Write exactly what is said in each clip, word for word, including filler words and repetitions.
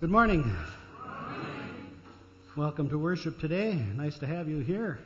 Good morning. Good morning. Welcome to worship today. Nice to have you here.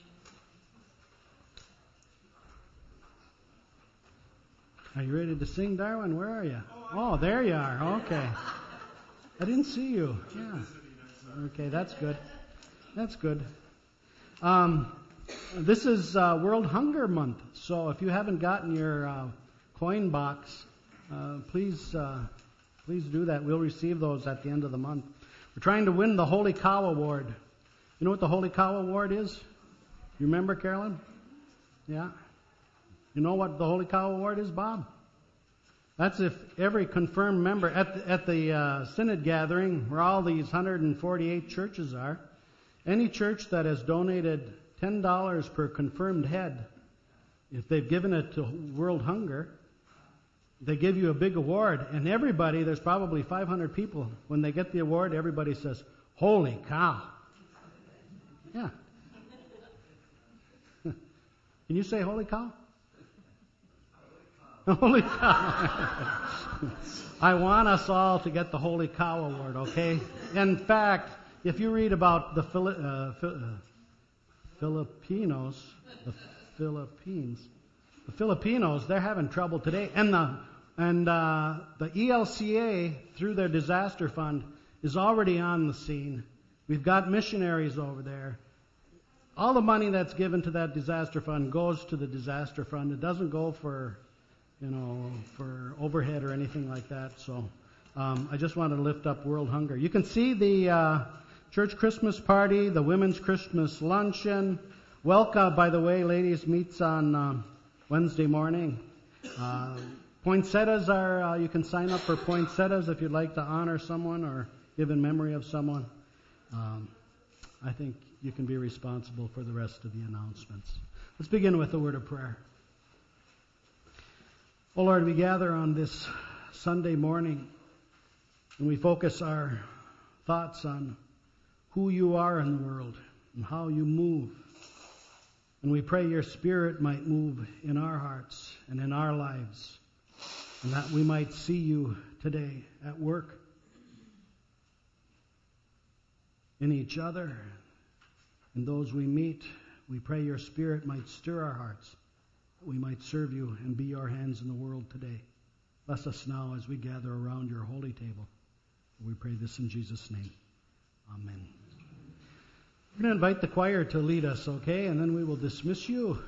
Are you ready to sing, Darwin? Where are you? Oh, there you are. Okay. I didn't see you. Yeah. Okay, that's good. That's good. Um, this is uh, World Hunger Month, so if you haven't gotten your uh, coin box, uh, please uh, please do that. We'll receive those at the end of the month. We're trying to win the Holy Cow Award. You know what the Holy Cow Award is? You remember, Carolyn? Yeah. You know what the Holy Cow Award is, Bob? That's if every confirmed member at the, at the uh, synod gathering, where all these one hundred forty-eight churches are, any church that has donated ten dollars per confirmed head, if they've given it to World Hunger, they give you a big award. And everybody, there's probably five hundred people, when they get the award, everybody says, "Holy cow." Yeah. Can you say holy cow? Holy cow. I want us all to get the Holy Cow Award, okay? In fact, if you read about the Phili- uh, Fi- uh, Filipinos, the Philippines, the Filipinos, they're having trouble today. And the and uh, the E L C A, through their disaster fund, is already on the scene. We've got missionaries over there. All the money that's given to that disaster fund goes to the disaster fund. It doesn't go for, you know, for overhead or anything like that. So um, I just wanted to lift up World Hunger. You can see the uh, church Christmas party, the women's Christmas luncheon. Welcome, by the way, ladies, meets on um, Wednesday morning. Uh, poinsettias are, uh, you can sign up for poinsettias if you'd like to honor someone or give in memory of someone. Um, I think you can be responsible for the rest of the announcements. Let's begin with a word of prayer. Oh Lord, we gather on this Sunday morning and we focus our thoughts on who you are in the world and how you move. And we pray your Spirit might move in our hearts and in our lives, and that we might see you today at work in each other and those we meet. We pray your Spirit might stir our hearts, that we might serve you and be your hands in the world today. Bless us now as we gather around your holy table. We pray this in Jesus' name. Amen. We're going to invite the choir to lead us, okay? And then we will dismiss you.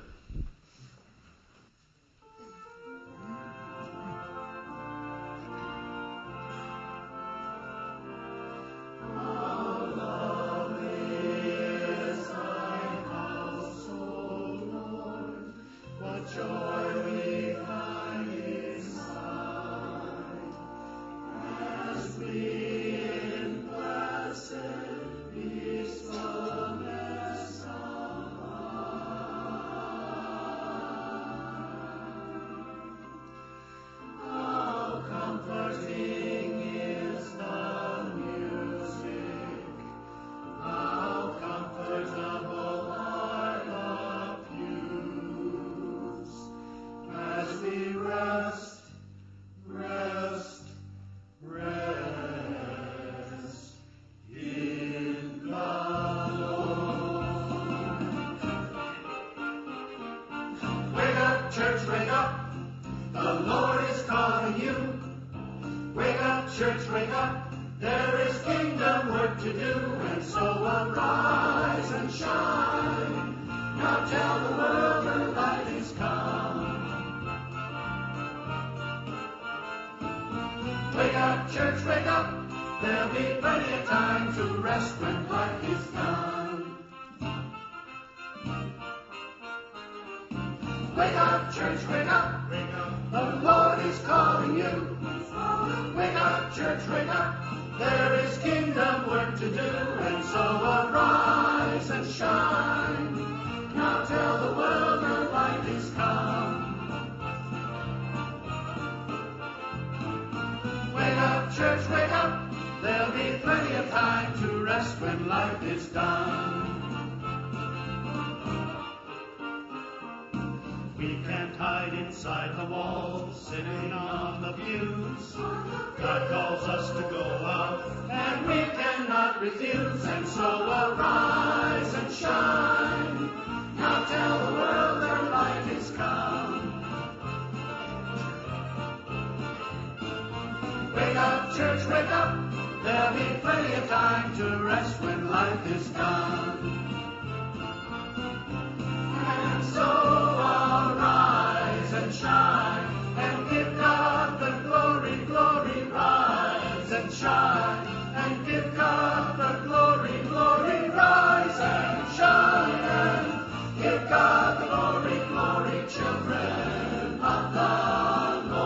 We can't hide in inside the walls, sitting on the pews. God calls us to go out, and we cannot refuse. And so arise and shine. Now tell the world their light is come. Wake up, church, wake up. There'll be plenty of time to rest when life is done. And so arise and shine, and give God the glory, glory, rise and shine, and give God the glory, glory, rise and shine, and give God the glory, glory, children of the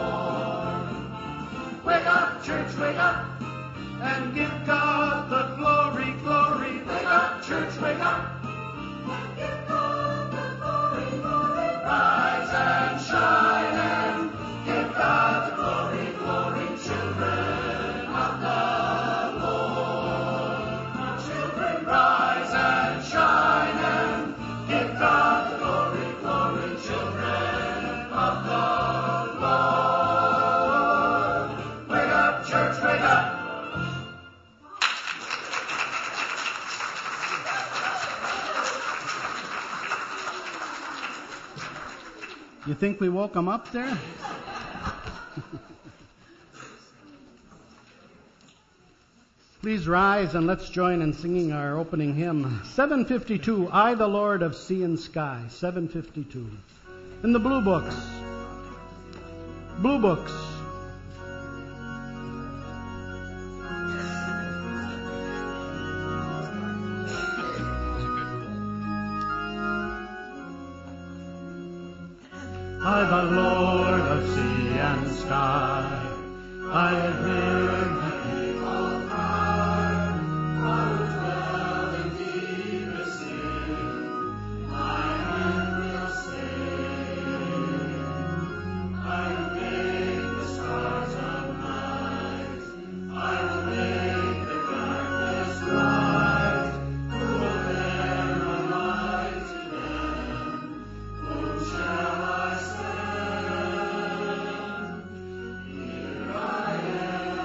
Lord. Wake up, church, wake up, and give God the glory, glory. Wake up, church, wake up. Give God the glory, glory. Rise and shine and give God the glory, glory, children of the Lord. Children, rise and shine and give God the glory, glory, children of the Lord. Wake up, church, wake up. You think we woke them up there? Please rise and let's join in singing our opening hymn, seven fifty-two, I the Lord of Sea and Sky, seven fifty-two. In the Blue Books. Blue Books. I, the Lord of sea and sky, I have heard the people cry, I will dwell in deepest sea, my hand will sing. I will make the stars of night, I will make the darkness bright, who will bear my light to them, whom shall I send? Here I am.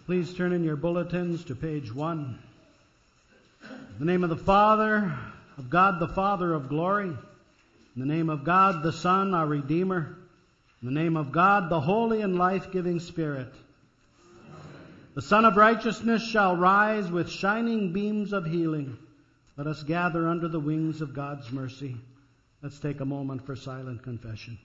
Please turn in your bulletins to page one. In the name of the Father, of God the Father of glory, in the name of God the Son, our Redeemer, in the name of God the Holy and life-giving Spirit. The Son of Righteousness shall rise with shining beams of healing. Let us gather under the wings of God's mercy. Let's take a moment for silent confession.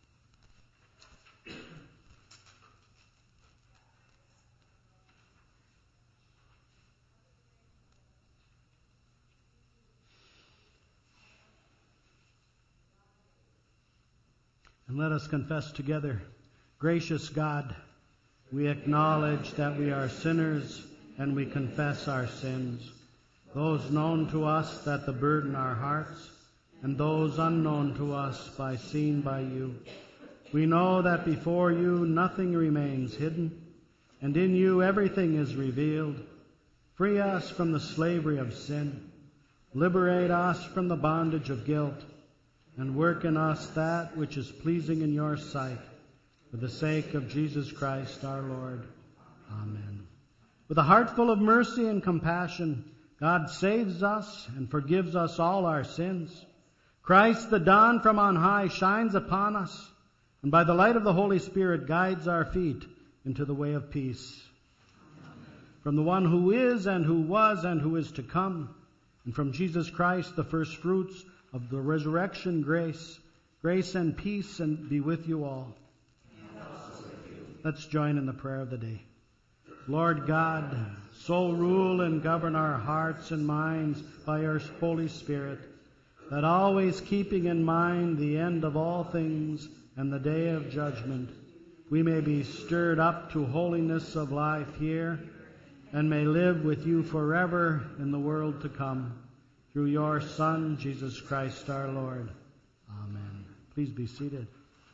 And let us confess together. Gracious God, we acknowledge that we are sinners and we confess our sins, those known to us that the burden our hearts, and those unknown to us by seen by you. We know that before you nothing remains hidden, and in you everything is revealed. Free us from the slavery of sin. Liberate us from the bondage of guilt, and work in us that which is pleasing in your sight, for the sake of Jesus Christ our Lord. Amen. With a heart full of mercy and compassion, God saves us and forgives us all our sins. Christ, the dawn from on high, shines upon us, and by the light of the Holy Spirit guides our feet into the way of peace. Amen. From the one who is and who was and who is to come, and from Jesus Christ, the first fruits of the resurrection grace, grace and peace and be with you all. And also with you. Let's join in the prayer of the day. Lord God, so rule and govern our hearts and minds by your Holy Spirit, that always keeping in mind the end of all things and the day of judgment, we may be stirred up to holiness of life here and may live with you forever in the world to come. Through your Son, Jesus Christ our Lord. Amen. Please be seated.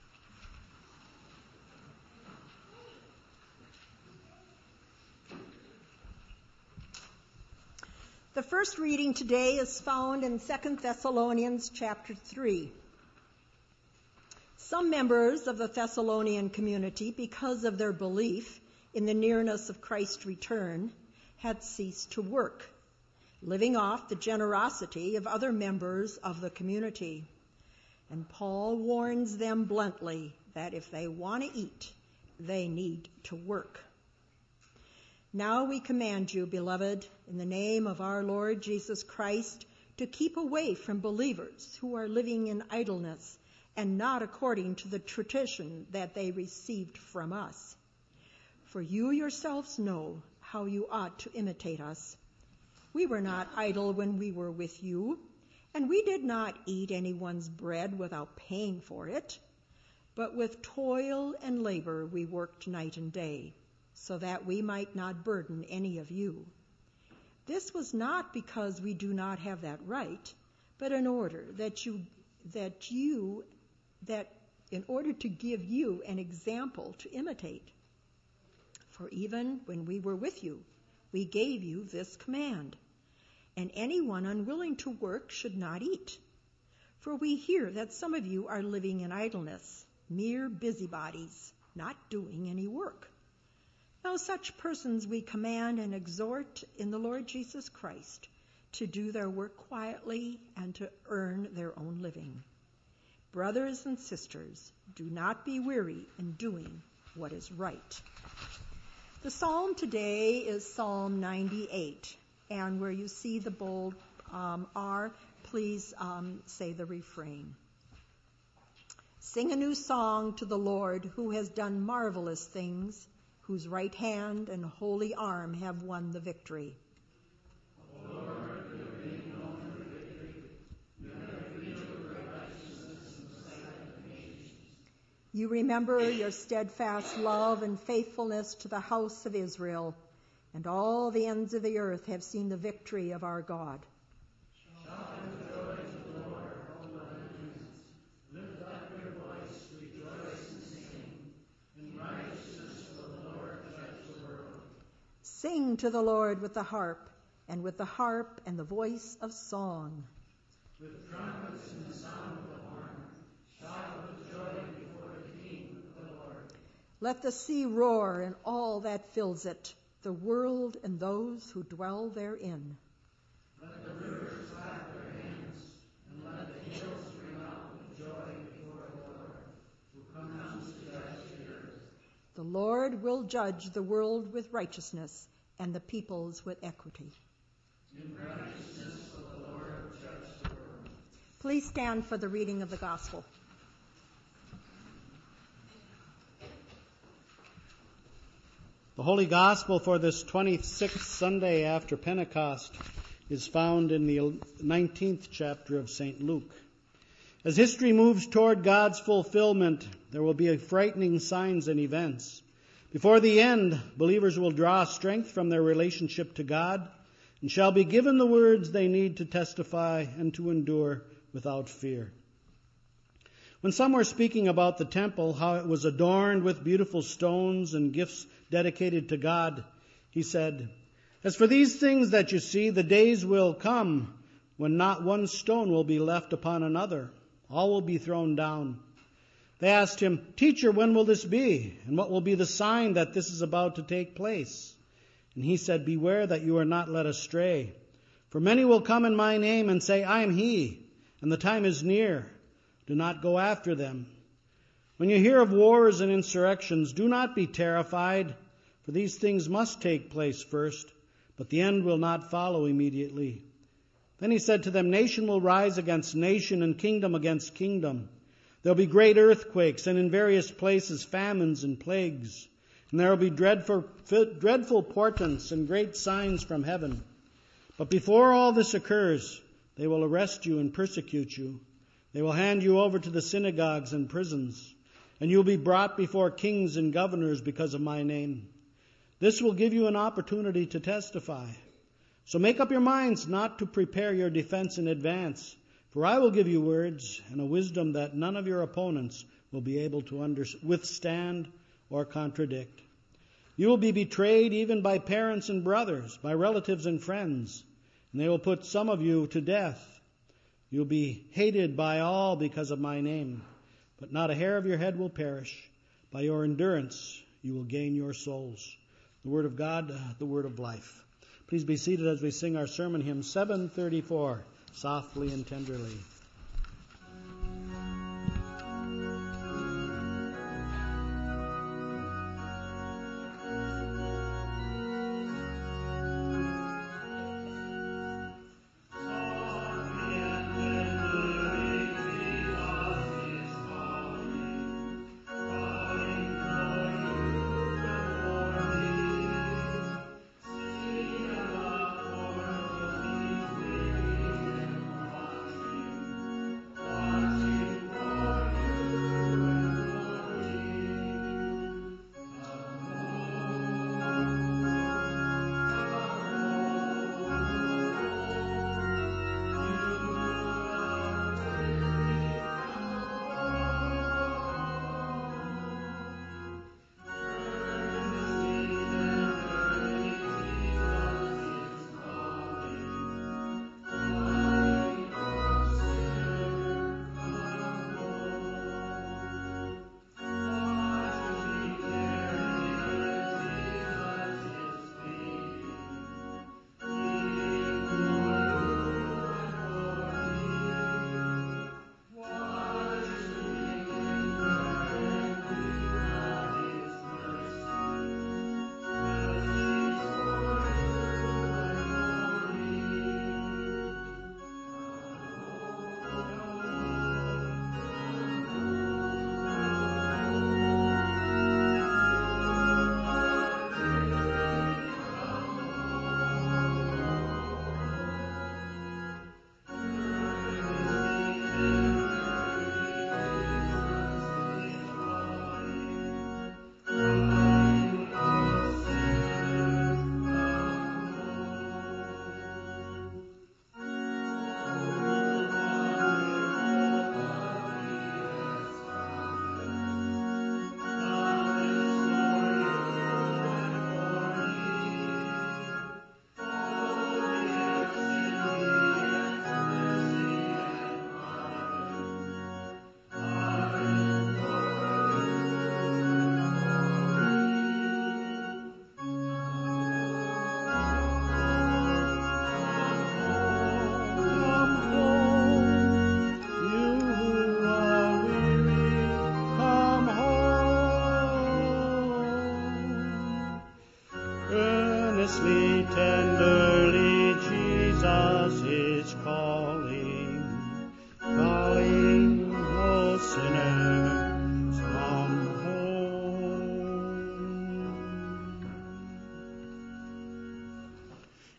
The first reading today is found in Second Thessalonians chapter three. Some members of the Thessalonian community, because of their belief in the nearness of Christ's return, had ceased to work, living off the generosity of other members of the community. And Paul warns them bluntly that if they want to eat, they need to work. Now we command you, beloved, in the name of our Lord Jesus Christ, to keep away from believers who are living in idleness and not according to the tradition that they received from us. For you yourselves know how you ought to imitate us. We were not idle when we were with you, and we did not eat anyone's bread without paying for it. But with toil and labor we worked night and day, so that we might not burden any of you. This was not because we do not have that right, but in order that you that you that in order to give you an example to imitate. For even when we were with you, we gave you this command: and anyone unwilling to work should not eat. For we hear that some of you are living in idleness, mere busybodies, not doing any work. Now such persons we command and exhort in the Lord Jesus Christ to do their work quietly and to earn their own living. Brothers and sisters, do not be weary in doing what is right. The psalm today is Psalm ninety-eight. And where you see the bold um, R, please um, say the refrain. Sing a new song to the Lord, who has done marvelous things, whose right hand and holy arm have won the victory. O Lord, you have made known your victory. You have revealed your righteousness in the sight of the nations. You remember your steadfast love and faithfulness to the house of Israel, and all the ends of the earth have seen the victory of our God. Shout for joy to the Lord, all the lands. Lift up your voice, rejoice and sing. In righteousness will the Lord judge the world. Sing to the Lord with the harp, and with the harp and the voice of song. With trumpets and the sound of the horn, shout with joy before the King, the Lord. Let the sea roar and all that fills it. the world and those who dwell therein. Let the rivers clap their hands, and let the hills ring out with joy before the Lord, who comes to judge the earth. The Lord will judge the world with righteousness, and the peoples with equity. In righteousness will the Lord judge the world. Please stand for the reading of the gospel. The Holy Gospel for this twenty-sixth Sunday after Pentecost is found in the nineteenth chapter of Saint Luke. As history moves toward God's fulfillment, there will be frightening signs and events. Before the end, believers will draw strength from their relationship to God and shall be given the words they need to testify and to endure without fear. When some were speaking about the temple, how it was adorned with beautiful stones and gifts dedicated to God, he said, "As for these things that you see, the days will come when not one stone will be left upon another. All will be thrown down." They asked him, "Teacher, when will this be? And what will be the sign that this is about to take place?" And he said, "Beware that you are not led astray. For many will come in my name and say, 'I am he,' and the time is near. Do not go after them. When you hear of wars and insurrections, do not be terrified, for these things must take place first, but the end will not follow immediately." Then he said to them, "Nation will rise against nation and kingdom against kingdom. There will be great earthquakes and in various places famines and plagues. And there will be dreadful, dreadful portents and great signs from heaven. But before all this occurs, they will arrest you and persecute you. They will hand you over to the synagogues and prisons, and you will be brought before kings and governors because of my name. This will give you an opportunity to testify. So make up your minds not to prepare your defense in advance, for I will give you words and a wisdom that none of your opponents will be able to under- withstand or contradict. You will be betrayed even by parents and brothers, by relatives and friends, and they will put some of you to death. You will be hated by all because of my name, but not a hair of your head will perish. By your endurance you will gain your souls." The word of God, the word of life. Please be seated as we sing our sermon hymn seven thirty-four, Softly and Tenderly.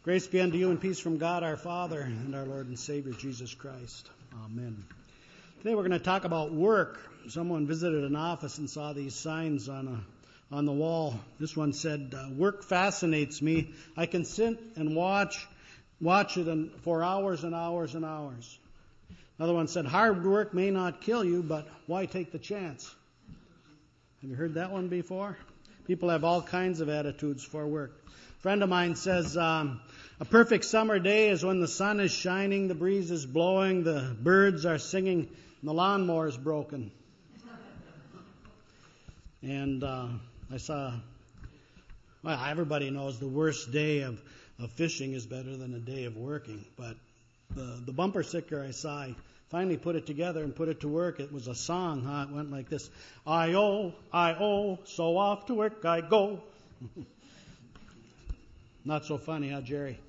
Grace be unto you and peace from God our Father and our Lord and Savior Jesus Christ. Amen. Today we're going to talk about work. Someone visited an office and saw these signs on a on the wall. This one said, uh, "Work fascinates me. I can sit and watch watch it and, for hours and hours and hours." Another one said, "Hard work may not kill you, but why take the chance?" Have you heard that one before? People have all kinds of attitudes for work. A friend of mine says, um, a perfect summer day is when the sun is shining, the breeze is blowing, the birds are singing, and the lawnmower is broken. And uh, I saw, well, everybody knows the worst day of, of fishing is better than a day of working. But the, the bumper sticker I saw, I finally put it together and put it to work. It was a song. Huh? It went like this. I oh, I oh, so off to work I go. Not so funny, huh, Jerry?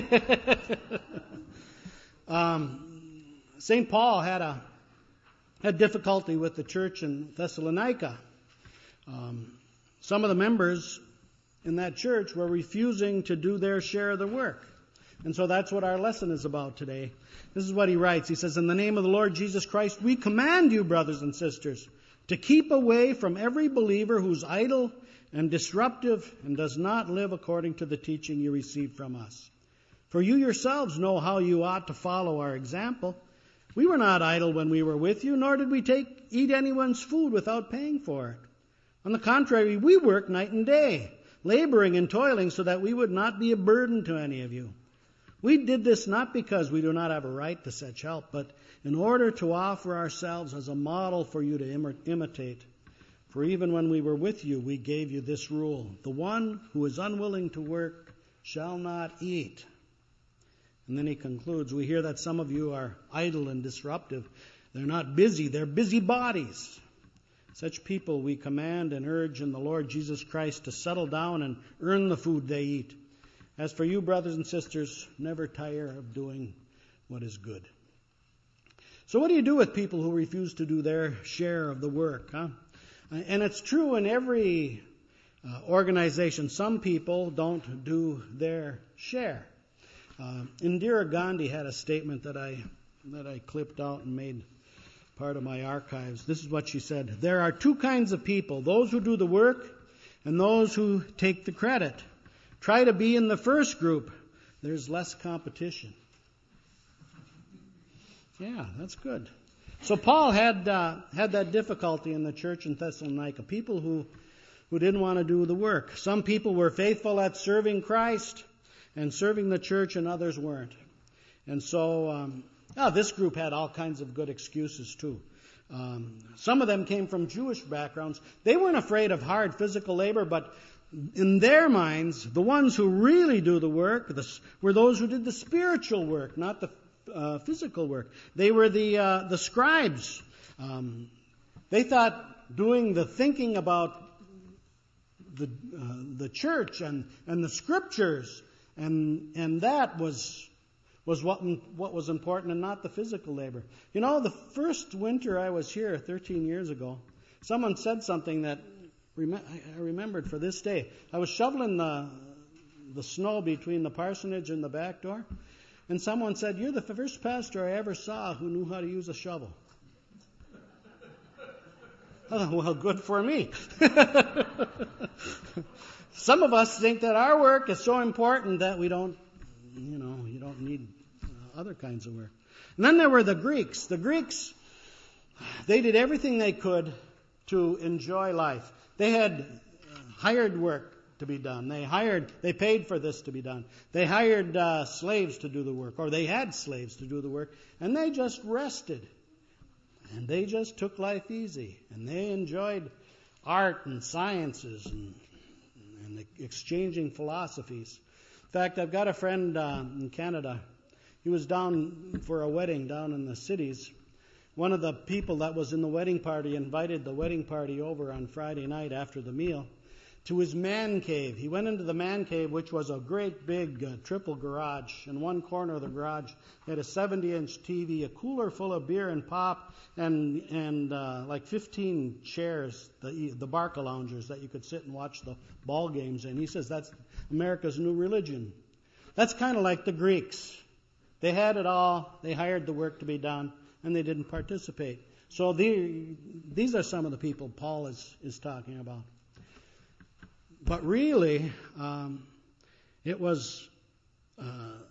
um, Saint Paul had a had difficulty with the church in Thessalonica. Um, some of the members in that church were refusing to do their share of the work. And so that's what our lesson is about today. This is what he writes. He says, "In the name of the Lord Jesus Christ, we command you, brothers and sisters, to keep away from every believer who's idle and disruptive and does not live according to the teaching you received from us. For you yourselves know how you ought to follow our example. We were not idle when we were with you, nor did we take eat anyone's food without paying for it. On the contrary, we worked night and day, laboring and toiling so that we would not be a burden to any of you. We did this not because we do not have a right to such help, but in order to offer ourselves as a model for you to im- imitate. For even when we were with you, we gave you this rule: the one who is unwilling to work shall not eat." And then he concludes, "We hear that some of you are idle and disruptive. They're not busy, they're busybodies. Such people we command and urge in the Lord Jesus Christ to settle down and earn the food they eat. As for you, brothers and sisters, never tire of doing what is good." So what do you do with people who refuse to do their share of the work, huh? And it's true in every uh, organization. Some people don't do their share. Uh, Indira Gandhi had a statement that I that I clipped out and made part of my archives. This is what she said: "There are two kinds of people, those who do the work and those who take the credit. Try to be in the first group. There's less competition." Yeah, that's good. So Paul had uh, had that difficulty in the church in Thessalonica. People who who didn't want to do the work. Some people were faithful at serving Christ and serving the church, and others weren't. And so um, oh, this group had all kinds of good excuses too. Um, some of them came from Jewish backgrounds. They weren't afraid of hard physical labor, but in their minds, the ones who really do the work the, were those who did the spiritual work, not the uh, physical work. They were the uh, the scribes. Um, they thought doing the thinking about the uh, the church and, and the scriptures and and that was was what what was important, and not the physical labor. You know, the first winter I was here thirteen years ago, someone said something that I remembered for this day. I was shoveling the the snow between the parsonage and the back door, and someone said, "You're the first pastor I ever saw who knew how to use a shovel." Oh, well, good for me. Some of us think that our work is so important that we don't, you know, you don't need uh, other kinds of work. And then there were the Greeks. The Greeks, they did everything they could to enjoy life. They had hired work to be done. They hired, they paid for this to be done. They hired uh, slaves to do the work, or they had slaves to do the work, and they just rested. And they just took life easy. And they enjoyed art and sciences and, and exchanging philosophies. In fact, I've got a friend uh, in Canada. He was down for a wedding down in the cities. One of the people that was in the wedding party invited the wedding party over on Friday night after the meal to his man cave. He went into the man cave, which was a great big uh, triple garage. In one corner of the garage, he had a seventy-inch T V, a cooler full of beer and pop, and and uh, like fifteen chairs, the the Barca loungers that you could sit and watch the ball games in. He says that's America's new religion. That's kind of like the Greeks. They had it all. They hired the work to be done, and they didn't participate. So the, these are some of the people Paul is, is talking about. But really, um, it was uh,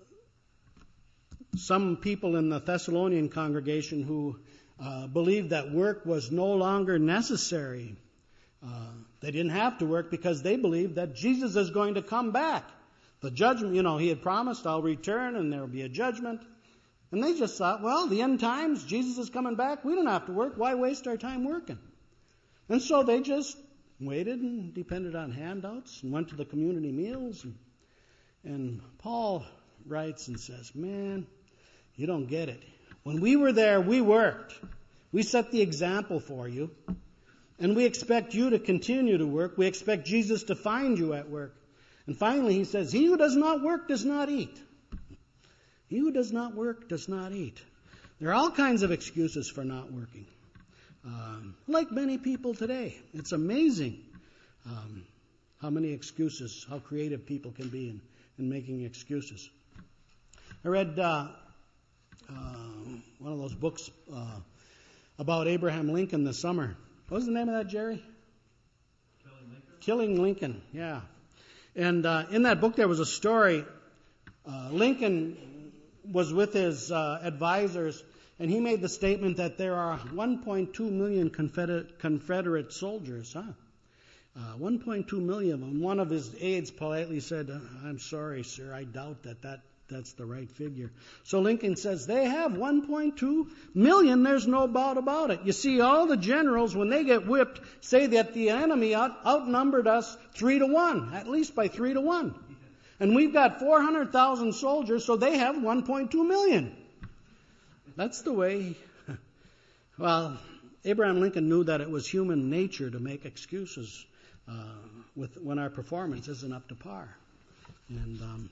some people in the Thessalonian congregation who uh, believed that work was no longer necessary. Uh, they didn't have to work because they believed that Jesus is going to come back. The judgment, you know, he had promised, I'll return and there will be a judgment. And they just thought, well, the end times, Jesus is coming back. We don't have to work. Why waste our time working? And so they just waited and depended on handouts and went to the community meals. And, and Paul writes and says, man, you don't get it. When we were there, we worked. We set the example for you. And we expect you to continue to work. We expect Jesus to find you at work. And finally he says, he who does not work does not eat. He who does not work does not eat. There are all kinds of excuses for not working. Um, like many people today. It's amazing um, how many excuses, how creative people can be in, in making excuses. I read uh, uh, one of those books uh, about Abraham Lincoln this summer. What was the name of that, Jerry? Killing Lincoln? Killing Lincoln, yeah. And uh, in that book there was a story. Uh, Lincoln was with his uh, advisors, and he made the statement that there are one point two million Confederate, Confederate soldiers. Huh? Uh, one point two million of them. One of his aides politely said, I'm sorry, sir, I doubt that, that that's the right figure. So Lincoln says, they have one point two million. There's no doubt about it. You see, all the generals, when they get whipped, say that the enemy out, outnumbered us three to one, at least by three to one. And we've got four hundred thousand soldiers, so they have one point two million. That's the way. Well, Abraham Lincoln knew that it was human nature to make excuses uh, with when our performance isn't up to par. And um,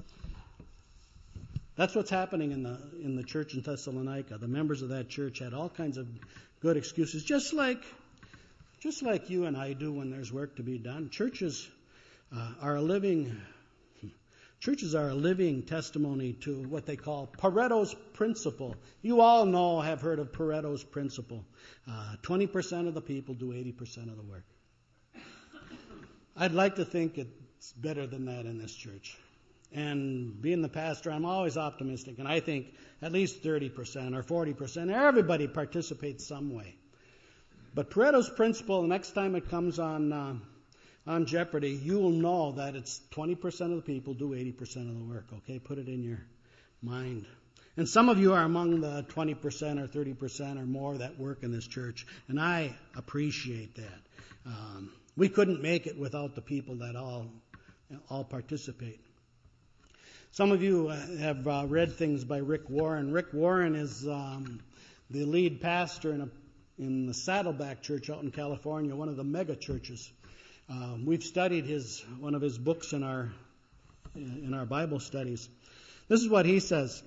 that's what's happening in the in the church in Thessalonica. The members of that church had all kinds of good excuses, just like just like you and I do when there's work to be done. Churches uh, are a living Churches are a living testimony to what they call Pareto's principle. You all know, have heard of Pareto's principle. Uh, twenty percent of the people do eighty percent of the work. I'd like to think it's better than that in this church. And being the pastor, I'm always optimistic, and I think at least thirty percent or forty percent, everybody participates some way. But Pareto's principle, the next time it comes on uh, on Jeopardy, you will know that it's twenty percent of the people do eighty percent of the work, okay? Put it in your mind. And some of you are among the twenty percent or thirty percent or more that work in this church, and I appreciate that. Um, we couldn't make it without the people that all all participate. Some of you have uh, read things by Rick Warren. Rick Warren is um, the lead pastor in, a, in the Saddleback Church out in California, one of the mega churches. Um, we've studied his one of his books in our in our Bible studies. This is what he says.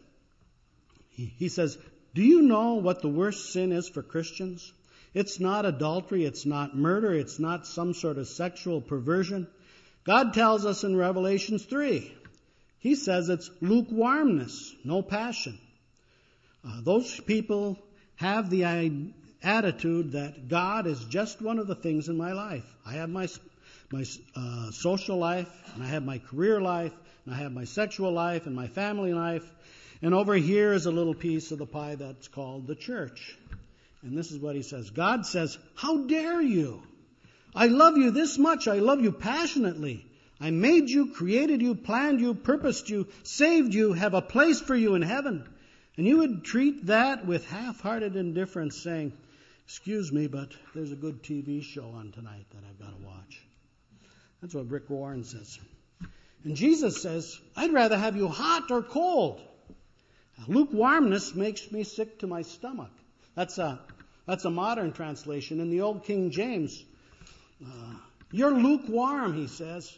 He, he says, do you know what the worst sin is for Christians? It's not adultery, it's not murder, it's not some sort of sexual perversion. God tells us in Revelation three, he says it's lukewarmness, no passion. Uh, those people have the attitude that God is just one of the things in my life. I have my my uh, social life, and I have my career life, and I have my sexual life, and my family life, and over here is a little piece of the pie that's called the church. And this is what he says. God says, how dare you? I love you this much. I love you passionately. I made you, created you, planned you, purposed you, saved you, have a place for you in heaven. And you would treat that with half-hearted indifference, saying, excuse me, but there's a good T V show on tonight that I've got to watch. That's what Rick Warren says. And Jesus says, I'd rather have you hot or cold. Now, lukewarmness makes me sick to my stomach. That's a, that's a modern translation. In the old King James, uh, you're lukewarm, he says.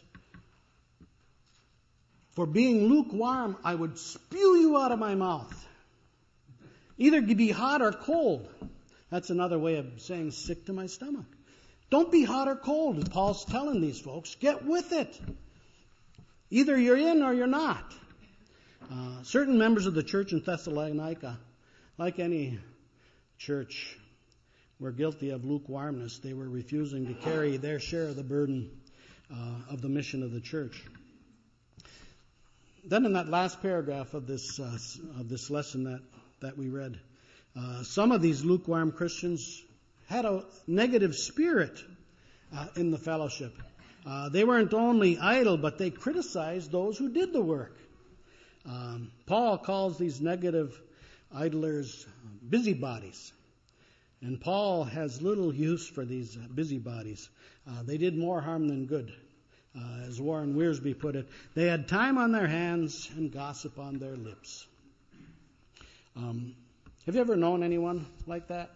For being lukewarm, I would spew you out of my mouth. Either be hot or cold. That's another way of saying sick to my stomach. Don't be hot or cold. Paul's telling these folks, get with it. Either you're in or you're not. Uh, certain members of the church in Thessalonica, like any church, were guilty of lukewarmness. They were refusing to carry their share of the burden uh, of the mission of the church. Then in that last paragraph of this uh, of this lesson that, that we read, uh, some of these lukewarm Christians had a negative spirit uh, in the fellowship. Uh, they weren't only idle, but they criticized those who did the work. Um, Paul calls these negative idlers busybodies. And Paul has little use for these busybodies. Uh, they did more harm than good. Uh, as Warren Wiersbe put it, they had time on their hands and gossip on their lips. Um, have you ever known anyone like that?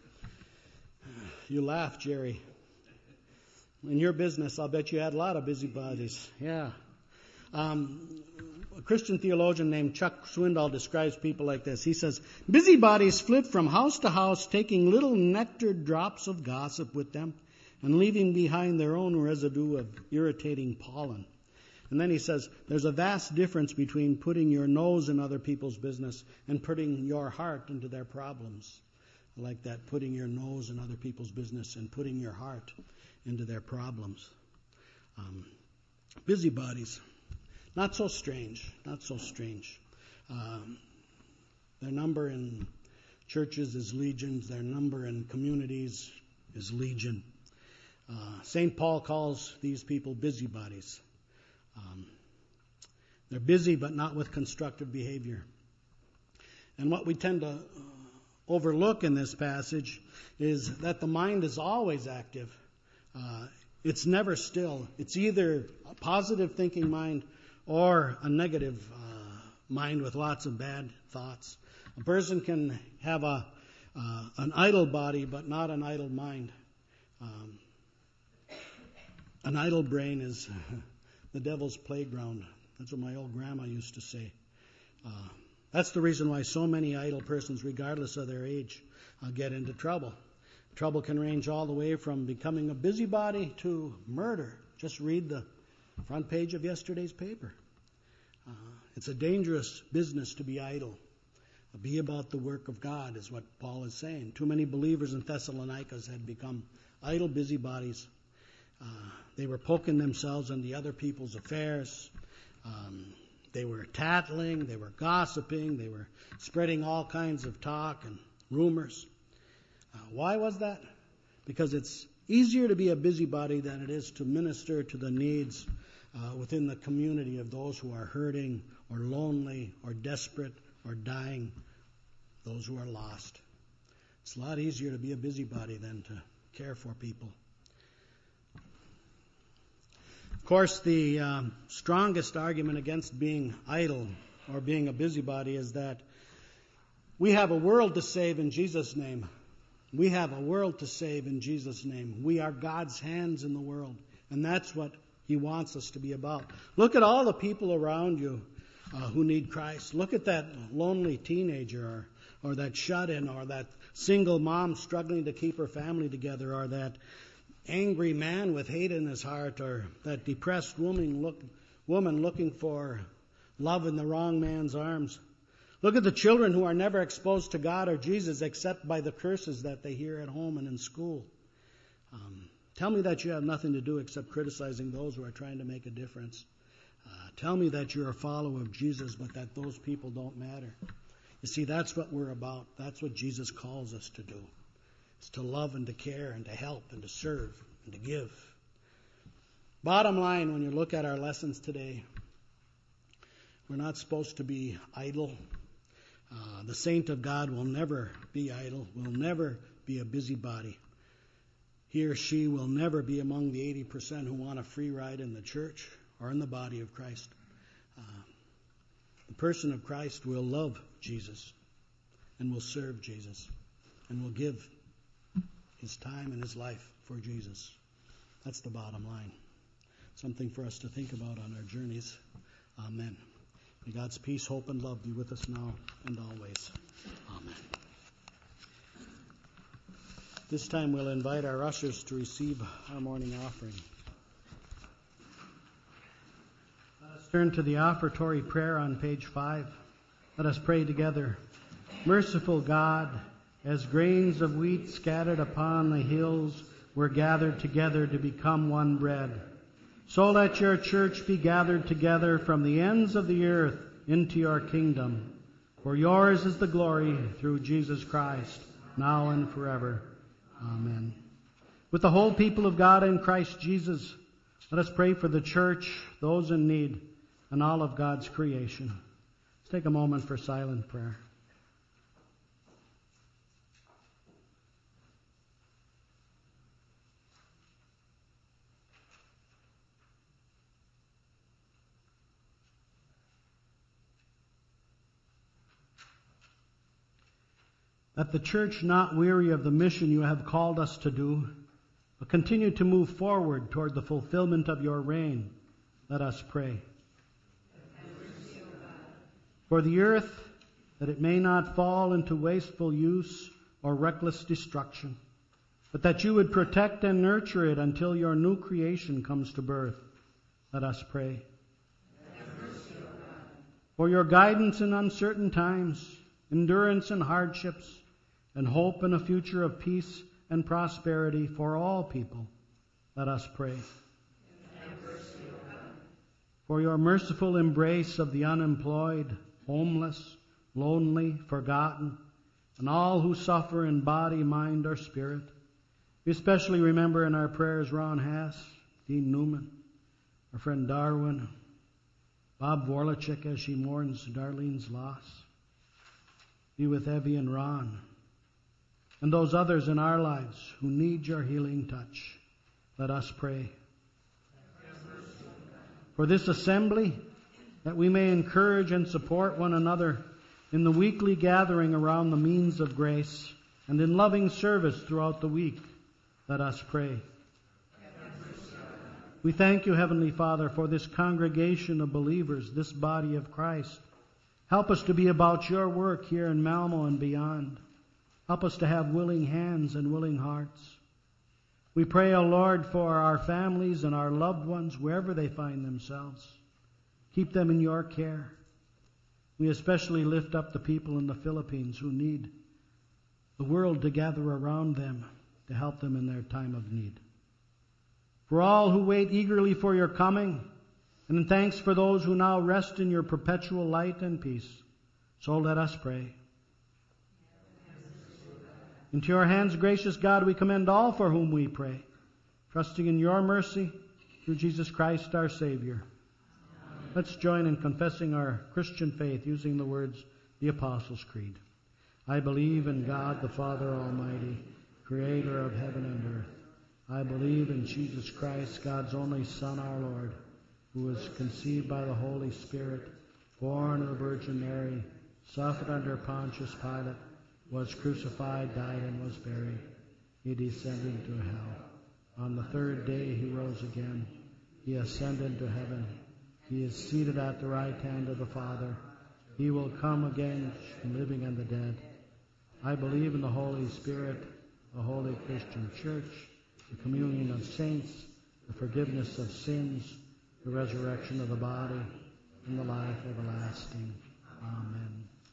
You laugh, Jerry. In your business, I'll bet you had a lot of busybodies. Yeah. Um, a Christian theologian named Chuck Swindoll describes people like this. He says, busybodies flit from house to house, taking little nectar drops of gossip with them and leaving behind their own residue of irritating pollen. And then he says, there's a vast difference between putting your nose in other people's business and putting your heart into their problems. I like that, putting your nose in other people's business and putting your heart into their problems. Um, busybodies. Not so strange, not so strange. Um, their number in churches is legions. Their number in communities is legion. Uh, Saint Paul calls these people busybodies. Um, they're busy, but not with constructive behavior. And what we tend to uh, overlook in this passage is that the mind is always active. Uh, it's never still. It's either a positive thinking mind or a negative uh, mind with lots of bad thoughts. A person can have a uh, an idle body, but not an idle mind. Um, an idle brain is the devil's playground. That's what my old grandma used to say. Uh, that's the reason why so many idle persons, regardless of their age, uh, get into trouble. Trouble can range all the way from becoming a busybody to murder. Just read the front page of yesterday's paper. Uh, it's a dangerous business to be idle. Be about the work of God is what Paul is saying. Too many believers in Thessalonica had become idle busybodies. Uh, they were poking themselves into other people's affairs. Um, they were tattling. They were gossiping. They were spreading all kinds of talk and rumors. Uh, why was that? Because it's easier to be a busybody than it is to minister to the needs uh, within the community of those who are hurting or lonely or desperate or dying, those who are lost. It's a lot easier to be a busybody than to care for people. Of course, the um, strongest argument against being idle or being a busybody is that we have a world to save in Jesus' name. We have a world to save in Jesus' name. We are God's hands in the world, and that's what He wants us to be about. Look at all the people around you uh, who need Christ. Look at that lonely teenager or, or that shut-in or that single mom struggling to keep her family together or that angry man with hate in his heart or that depressed woman, look, woman looking for love in the wrong man's arms. Look at the children who are never exposed to God or Jesus except by the curses that they hear at home and in school. Um, tell me that you have nothing to do except criticizing those who are trying to make a difference. Uh, tell me that you're a follower of Jesus, but that those people don't matter. You see, that's what we're about. That's what Jesus calls us to do. It's to love and to care and to help and to serve and to give. Bottom line, when you look at our lessons today, we're not supposed to be idle. Uh, the saint of God will never be idle, will never be a busybody. He or she will never be among the eighty percent who want a free ride in the church or in the body of Christ. Uh, the person of Christ will love Jesus and will serve Jesus and will give his time and his life for Jesus. That's the bottom line. Something for us to think about on our journeys. Amen. May God's peace, hope, and love be with us now and always. Amen. This time we'll invite our ushers to receive our morning offering. Let us Turn to the offertory prayer on page five. Let us pray together. Merciful God, as grains of wheat scattered upon the hills were gathered together to become one bread, so let your church be gathered together from the ends of the earth into your kingdom. For yours is the glory through Jesus Christ, now and forever. Amen. With the whole people of God in Christ Jesus, let us pray for the church, those in need, and all of God's creation. Let's take a moment for silent prayer. Let the church not weary of the mission you have called us to do, but continue to move forward toward the fulfillment of your reign. Let us pray. For the earth, that it may not fall into wasteful use or reckless destruction, but that you would protect and nurture it until your new creation comes to birth. Let us pray. For your guidance in uncertain times, endurance in hardships, and hope in a future of peace and prosperity for all people. Let us pray. For your merciful embrace of the unemployed, homeless, lonely, forgotten, and all who suffer in body, mind, or spirit. We especially remember in our prayers Ron Haas, Dean Newman, our friend Darwin, Bob Vorlachek as she mourns Darlene's loss. Be with Evie and Ron, and those others in our lives who need your healing touch. Let us pray. For this assembly, that we may encourage and support one another in the weekly gathering around the means of grace and in loving service throughout the week. Let us pray. We thank you, Heavenly Father, for this congregation of believers, this body of Christ. Help us to be about your work here in Malmo and beyond. Help us to have willing hands and willing hearts. We pray, O Lord, for our families and our loved ones wherever they find themselves. Keep them in your care. We especially lift up the people in the Philippines who need the world to gather around them to help them in their time of need. For all who wait eagerly for your coming, and in thanks for those who now rest in your perpetual light and peace, so let us pray. Into your hands, gracious God, we commend all for whom we pray, trusting in your mercy through Jesus Christ our Savior. Amen. Let's join in confessing our Christian faith using the words, the Apostles' Creed. I believe in God the Father Almighty, creator of heaven and earth. I believe in Jesus Christ, God's only Son, our Lord, who was conceived by the Holy Spirit, born of the Virgin Mary, suffered under Pontius Pilate, was crucified, died, and was buried. He descended into hell. On the third day he rose again. He ascended to heaven. He is seated at the right hand of the Father. He will come again, living and the dead. I believe in the Holy Spirit, the holy Christian church, the communion of saints, the forgiveness of sins, the resurrection of the body, and the life everlasting. Amen.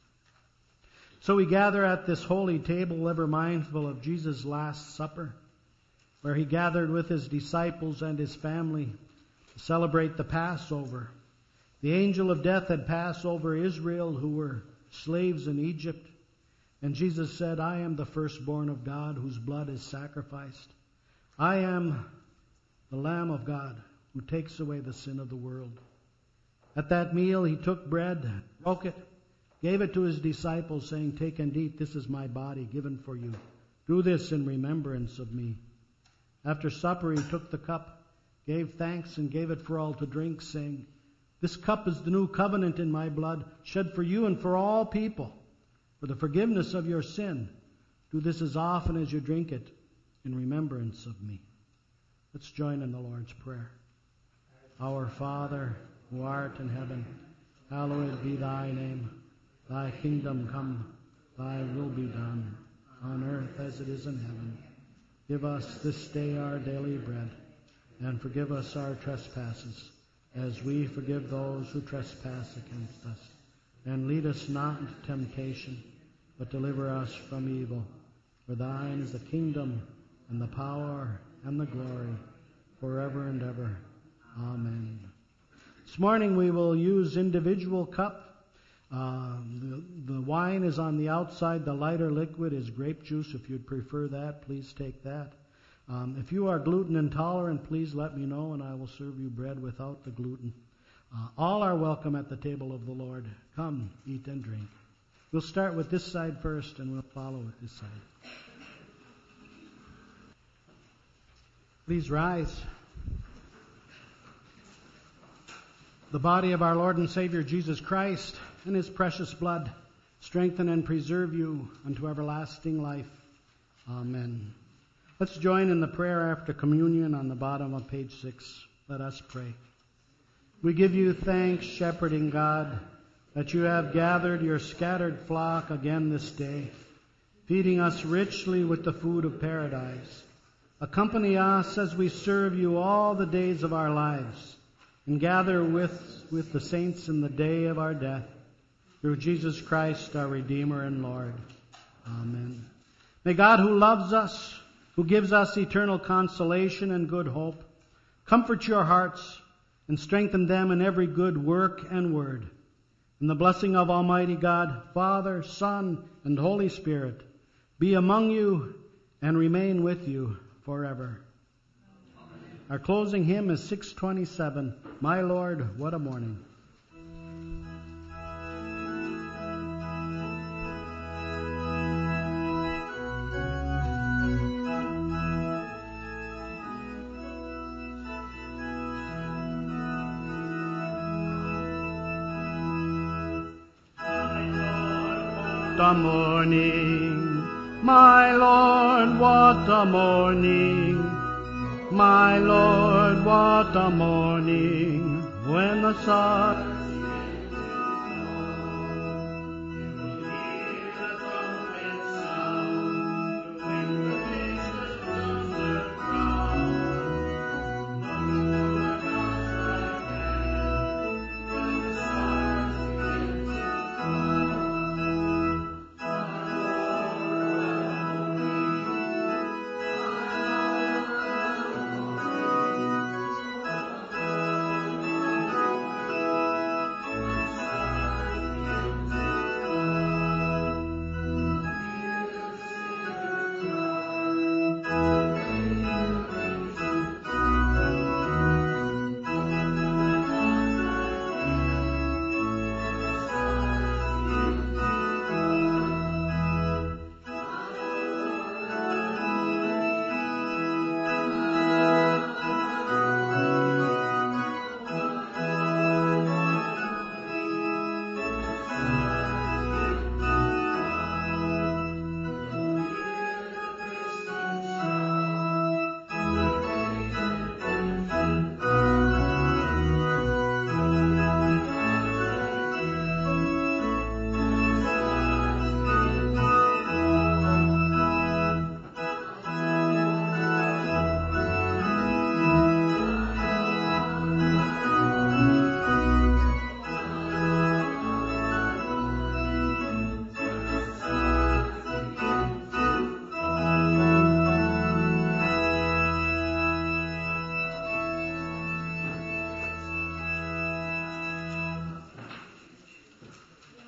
So we gather at this holy table ever mindful of Jesus' Last Supper, where he gathered with his disciples and his family to celebrate the Passover. The angel of death had passed over Israel who were slaves in Egypt, and Jesus said, I am the firstborn of God whose blood is sacrificed. I am the Lamb of God who takes away the sin of the world. At that meal he took bread, broke it, gave it to his disciples, saying, take and eat, this is my body given for you. Do this in remembrance of me. After supper he took the cup, gave thanks, and gave it for all to drink, saying, this cup is the new covenant in my blood, shed for you and for all people, for the forgiveness of your sin. Do this as often as you drink it in remembrance of me. Let's join in the Lord's Prayer. Our Father, who art in heaven, hallowed be thy name. Thy kingdom come, thy will be done, on earth as it is in heaven. Give us this day our daily bread, and forgive us our trespasses, as we forgive those who trespass against us. And lead us not into temptation, but deliver us from evil. For thine is the kingdom, and the power, and the glory, forever and ever. Amen. This morning we will use individual cup. Uh, the, the wine is on the outside. The lighter liquid is grape juice. If you'd prefer that, please take that. Um, if you are gluten intolerant, please let me know, and I will serve you bread without the gluten. Uh, all are welcome at the table of the Lord. Come, eat and drink. We'll start with this side first, and we'll follow with this side. Please rise. The body of our Lord and Savior Jesus Christ and His precious blood strengthen and preserve you unto everlasting life. Amen. Let's join in the prayer after communion on the bottom of page six. Let us pray. We give you thanks, shepherding God, that you have gathered your scattered flock again this day, feeding us richly with the food of paradise. Accompany us as we serve you all the days of our lives, and gather with, with the saints in the day of our death, through Jesus Christ, our Redeemer and Lord. Amen. May God, who loves us, who gives us eternal consolation and good hope, comfort your hearts and strengthen them in every good work and word. And the blessing of Almighty God, Father, Son, and Holy Spirit be among you and remain with you forever. Amen. Our closing hymn is six twenty-seven, My Lord, What a Morning. What a morning, my Lord, what a morning, my Lord, what a morning, when the sun